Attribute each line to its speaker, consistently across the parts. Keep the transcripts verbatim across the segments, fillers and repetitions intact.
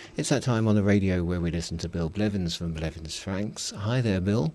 Speaker 1: It's that time on the radio where we listen to Bill Blevins from Blevins Franks. Hi there, Bill.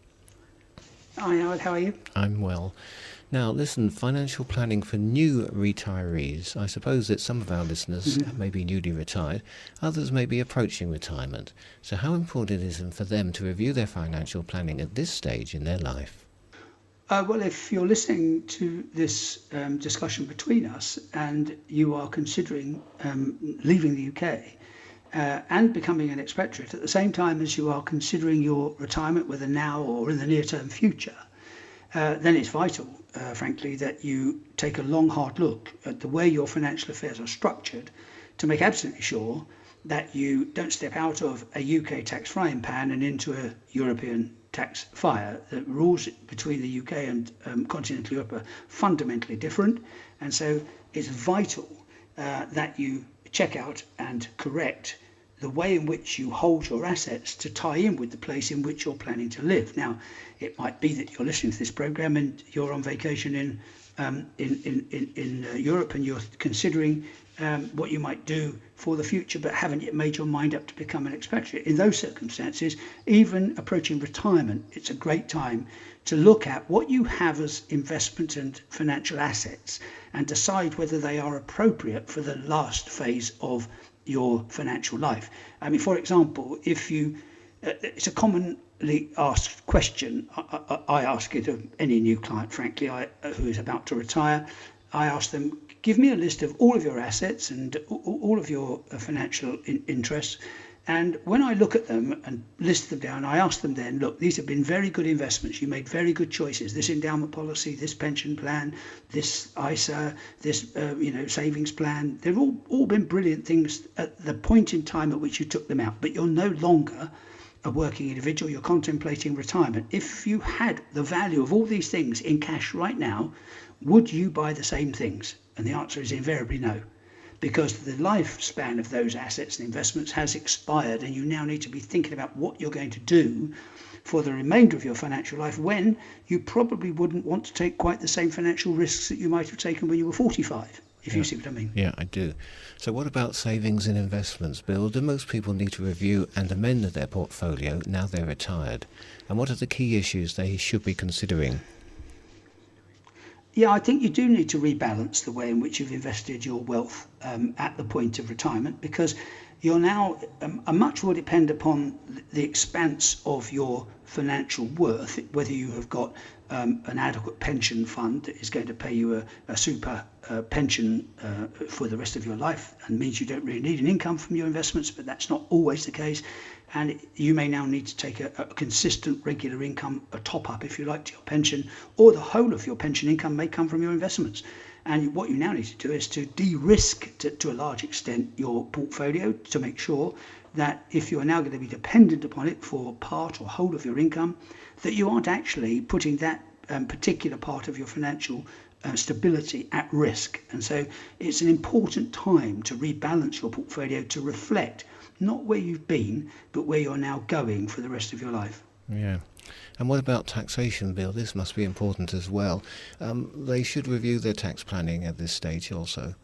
Speaker 2: Hi, Howard. How are you?
Speaker 1: I'm well. Now, listen, financial planning for new retirees. I suppose that some of our listeners mm-hmm. may be newly retired, others may be approaching retirement. So how important is it for them to review their financial planning at this stage in their life?
Speaker 2: Uh, well, if you're listening to this um, discussion between us and you are considering um, leaving the U K uh, and becoming an expatriate at the same time as you are considering your retirement, whether now or in the near-term future, uh, then it's vital, uh, frankly, that you take a long, hard look at the way your financial affairs are structured to make absolutely sure that you don't step out of a U K tax frying pan and into a European tax fire. The rules between the U K and um, continental Europe are fundamentally different, and so it's vital uh, that you check out and correct the way in which you hold your assets to tie in with the place in which you're planning to live. Now, it might be that you're listening to this program and you're on vacation in um, in in in, in uh, Europe, and you're considering Um, what you might do for the future, but haven't yet made your mind up to become an expatriate. In those circumstances, even approaching retirement, it's a great time to look at what you have as investment and financial assets and decide whether they are appropriate for the last phase of your financial life. I mean, for example, if you, uh, it's a commonly asked question. I, I, I ask it of any new client, frankly, I, uh, who is about to retire. I ask them, give me a list of all of your assets and all of your financial in- interests. And when I look at them and list them down, I ask them then, look, these have been very good investments. You made very good choices. This endowment policy, this pension plan, this I S A, this uh, you know savings plan. They've all, all been brilliant things at the point in time at which you took them out. But you're no longer a working individual. You're contemplating retirement. If you had the value of all these things in cash right now, would you buy the same things? And the answer is invariably no, because the lifespan of those assets and investments has expired, and you now need to be thinking about what you're going to do for the remainder of your financial life, when you probably wouldn't want to take quite the same financial risks that you might have taken when you were forty-five, if
Speaker 1: yeah.
Speaker 2: you see what I mean.
Speaker 1: Yeah, I do. So what about savings and investments, Bill? Do most people need to review and amend their portfolio now they're retired? And what are the key issues they should be considering?
Speaker 2: Yeah, I think you do need to rebalance the way in which you've invested your wealth um, at the point of retirement, because you're now, um, much will depend upon the expanse of your financial worth, whether you have got um, an adequate pension fund that is going to pay you a, a super uh, pension uh, for the rest of your life, and means you don't really need an income from your investments, but that's not always the case. And you may now need to take a, a consistent regular income, a top up if you like, to your pension, or the whole of your pension income may come from your investments. And what you now need to do is to de-risk to, to a large extent your portfolio, to make sure that if you are now going to be dependent upon it for part or whole of your income, that you aren't actually putting that um, particular part of your financial uh, stability at risk. And so it's an important time to rebalance your portfolio to reflect not where you've been, but where you're now going for the rest of your life.
Speaker 1: Yeah. And what about taxation, Bill? This must be important as well. Um, they should review their tax planning at this stage also.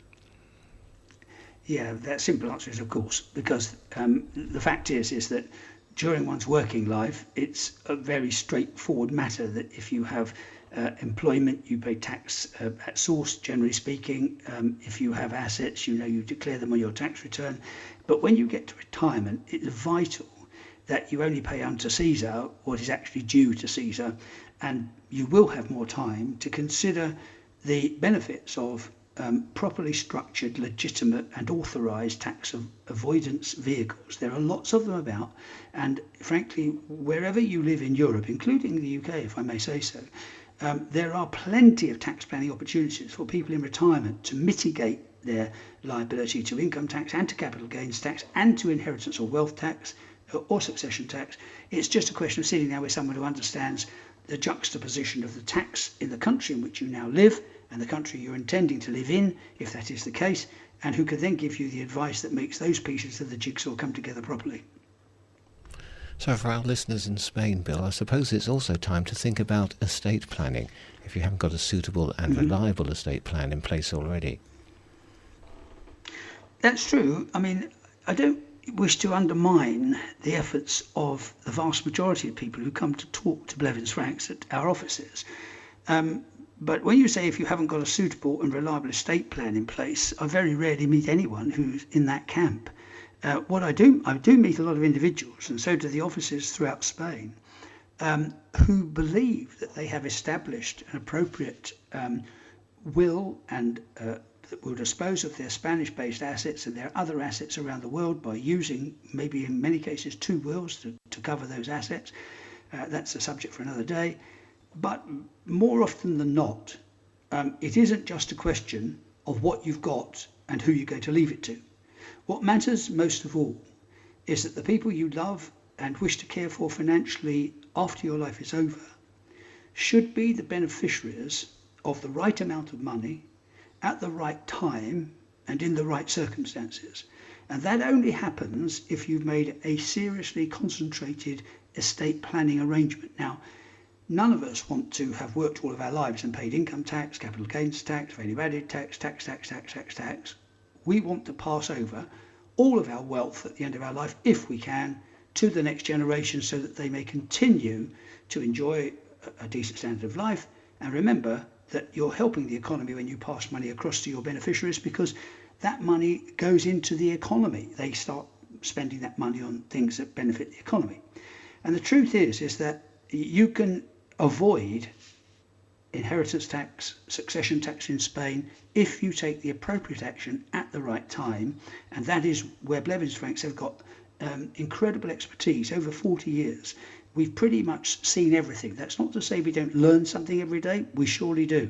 Speaker 2: Yeah, that simple answer is of course, because um, the fact is, is that during one's working life, it's a very straightforward matter that if you have uh, employment, you pay tax uh, at source, generally speaking. Um, if you have assets, you know, you declare them on your tax return. But when you get to retirement, it's vital that you only pay unto Caesar what is actually due to Caesar, and you will have more time to consider the benefits of um, properly structured, legitimate and authorised tax av- avoidance vehicles. There are lots of them about, and frankly, wherever you live in Europe, including the U K, if I may say so, um, there are plenty of tax planning opportunities for people in retirement to mitigate their liability to income tax and to capital gains tax and to inheritance or wealth tax or succession tax. It's just a question of sitting there with someone who understands the juxtaposition of the tax in the country in which you now live and the country you're intending to live in, if that is the case, and who can then give you the advice that makes those pieces of the jigsaw come together properly.
Speaker 1: So for our listeners in Spain, Bill, I suppose it's also time to think about estate planning, if you haven't got a suitable and mm-hmm. reliable estate plan in place already.
Speaker 2: That's true. I mean, I don't wish to undermine the efforts of the vast majority of people who come to talk to Blevins Franks at our offices. Um, but when you say if you haven't got a suitable and reliable estate plan in place, I very rarely meet anyone who's in that camp. Uh, what I do, I do meet a lot of individuals, and so do the offices throughout Spain, um, who believe that they have established an appropriate um, will and uh, that will dispose of their Spanish-based assets and their other assets around the world by using, maybe in many cases, two wills to, to cover those assets. Uh, that's a subject for another day. But more often than not, um, it isn't just a question of what you've got and who you're going to leave it to. What matters most of all is that the people you love and wish to care for financially after your life is over should be the beneficiaries of the right amount of money at the right time and in the right circumstances. And that only happens if you've made a seriously concentrated estate planning arrangement. Now, none of us want to have worked all of our lives and paid income tax, capital gains tax, value added tax, tax, tax, tax, tax, tax. We want to pass over all of our wealth at the end of our life, if we can, to the next generation so that they may continue to enjoy a decent standard of life. And remember that you're helping the economy when you pass money across to your beneficiaries, because that money goes into the economy. They start spending that money on things that benefit the economy. And the truth is, is that you can avoid inheritance tax, succession tax in Spain, if you take the appropriate action at the right time. And that is where Blevins Franks have got um, incredible expertise over forty years. We've pretty much seen everything. That's not to say we don't learn something every day. We surely do.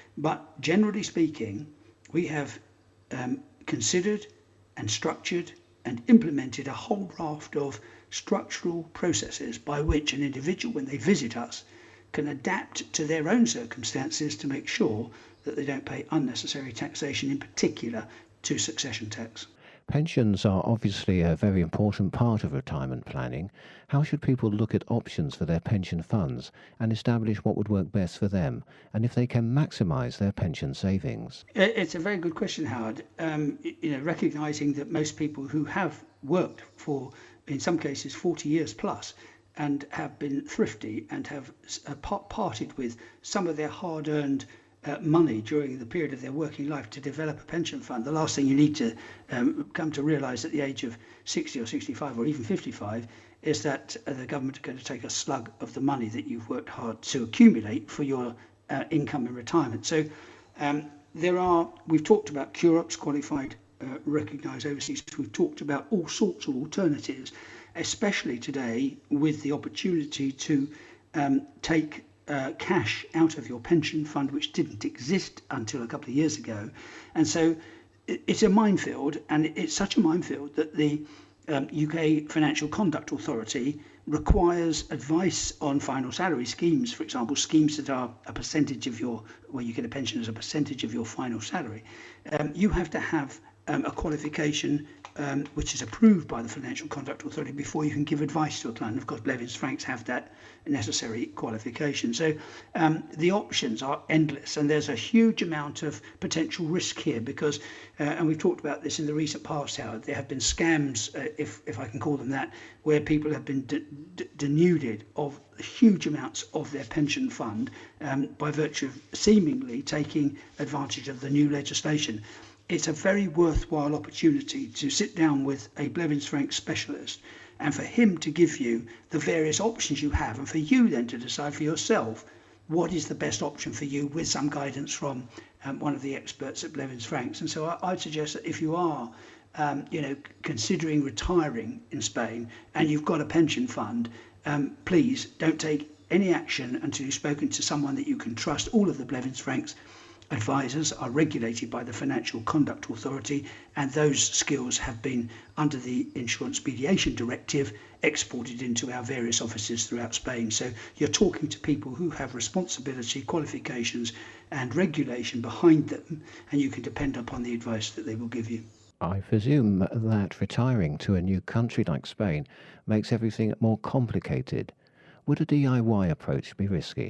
Speaker 2: But generally speaking, we have um, considered and structured and implemented a whole raft of structural processes by which an individual, when they visit us, can adapt to their own circumstances to make sure that they don't pay unnecessary taxation, in particular to succession tax.
Speaker 1: Pensions are obviously a very important part of retirement planning. How should people look at options for their pension funds and establish what would work best for them, and if they can maximise their pension savings?
Speaker 2: It's a very good question, Howard. Um, you know, recognising that most people who have worked for, in some cases, forty years plus, and have been thrifty and have uh, parted with some of their hard-earned Uh, money during the period of their working life to develop a pension fund. The last thing you need to um, come to realise at the age of sixty or sixty-five or even fifty-five is that uh, the government are going to take a slug of the money that you've worked hard to accumulate for your uh, income in retirement. So um, there are, we've talked about C U R O Ps, qualified uh, recognised overseas, we've talked about all sorts of alternatives, especially today with the opportunity to um, take Uh, cash out of your pension fund, which didn't exist until a couple of years ago. And so it, it's a minefield, and it's such a minefield that the um, U K Financial Conduct Authority requires advice on final salary schemes, for example, schemes that are a percentage of your, where you get a pension as a percentage of your final salary. Um, you have to have um, a qualification um, which is approved by the Financial Conduct Authority before you can give advice to a client. Of course, Blevins Franks have that necessary qualification. So um, the options are endless, and there's a huge amount of potential risk here because, uh, and we've talked about this in the recent past, Howard, there have been scams, uh, if, if I can call them that, where people have been de- de- denuded of huge amounts of their pension fund um, by virtue of seemingly taking advantage of the new legislation. It's a very worthwhile opportunity to sit down with a Blevins Franks specialist and for him to give you the various options you have, and for you then to decide for yourself what is the best option for you, with some guidance from um, one of the experts at Blevins Franks. And so I, I'd suggest that if you are um, you know, considering retiring in Spain and you've got a pension fund, um, please don't take any action until you've spoken to someone that you can trust. All of the Blevins Franks advisors are regulated by the Financial Conduct Authority, and those skills have been, under the Insurance Mediation Directive, exported into our various offices throughout Spain. So you're talking to people who have responsibility, qualifications and regulation behind them, and you can depend upon the advice that they will give you.
Speaker 1: I presume that retiring to a new country like Spain makes everything more complicated. Would a D I Y approach be risky?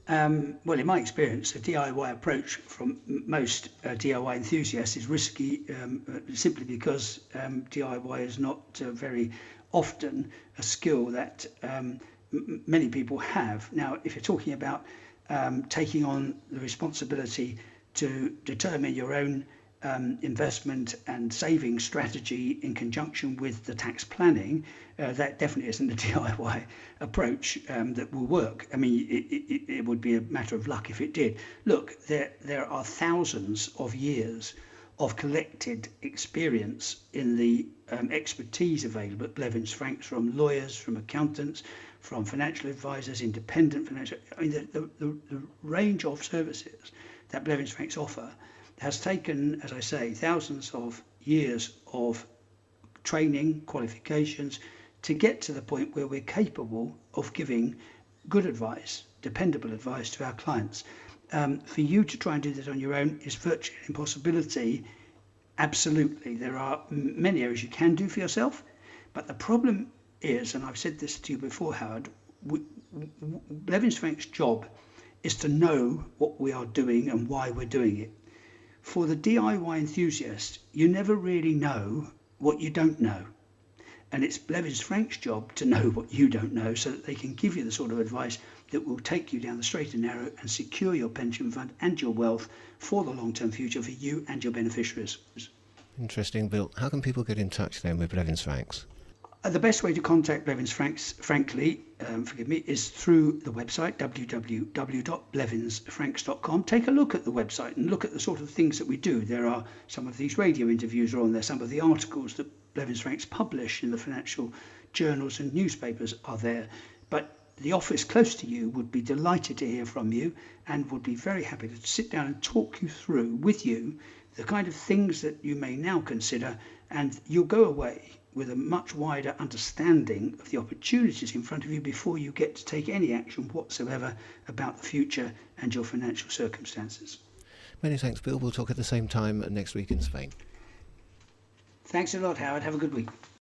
Speaker 2: Um, well, in my experience, a D I Y approach from m- most uh, D I Y enthusiasts is risky um, uh, simply because um, D I Y is not uh, very often a skill that um, m- many people have. Now, if you're talking about um, taking on the responsibility to determine your own um, investment and saving strategy in conjunction with the tax planning, uh, that definitely isn't a D I Y approach um, that will work. I mean, it, it, it would be a matter of luck if it did. Look, there there are thousands of years of collected experience in the um, expertise available at Blevins Franks, from lawyers, from accountants, from financial advisors, independent financial. I mean, the, the, the, the range of services that Blevins Franks offer has taken, as I say, thousands of years of training, qualifications, to get to the point where we're capable of giving good advice, dependable advice to our clients. Um, for you to try and do that on your own is virtually an impossibility. Absolutely. There are m- many areas you can do for yourself, but the problem is, and I've said this to you before, Howard, we, w- Blevins Frank's job is to know what we are doing and why we're doing it. For the D I Y enthusiast, you never really know what you don't know. And it's Blevins Frank's job to know what you don't know so that they can give you the sort of advice that will take you down the straight and narrow and secure your pension fund and your wealth for the long-term future for you and your beneficiaries.
Speaker 1: Interesting, Bill. How can people get in touch then with Blevins Franks?
Speaker 2: Uh, The best way to contact Blevins Franks, frankly, um, forgive me, is through the website, w w w dot blevins franks dot com. Take a look at the website and look at the sort of things that we do. There are some of these radio interviews are on there, some of the articles that Blevins Franks publish in the financial journals and newspapers are there. But the office close to you would be delighted to hear from you and would be very happy to sit down and talk you through with you the kind of things that you may now consider, and you'll go away with a much wider understanding of the opportunities in front of you before you get to take any action whatsoever about the future and your financial circumstances.
Speaker 1: Many thanks, Bill. We'll talk at the same time next week in Spain.
Speaker 2: Thanks a lot, Howard. Have a good week.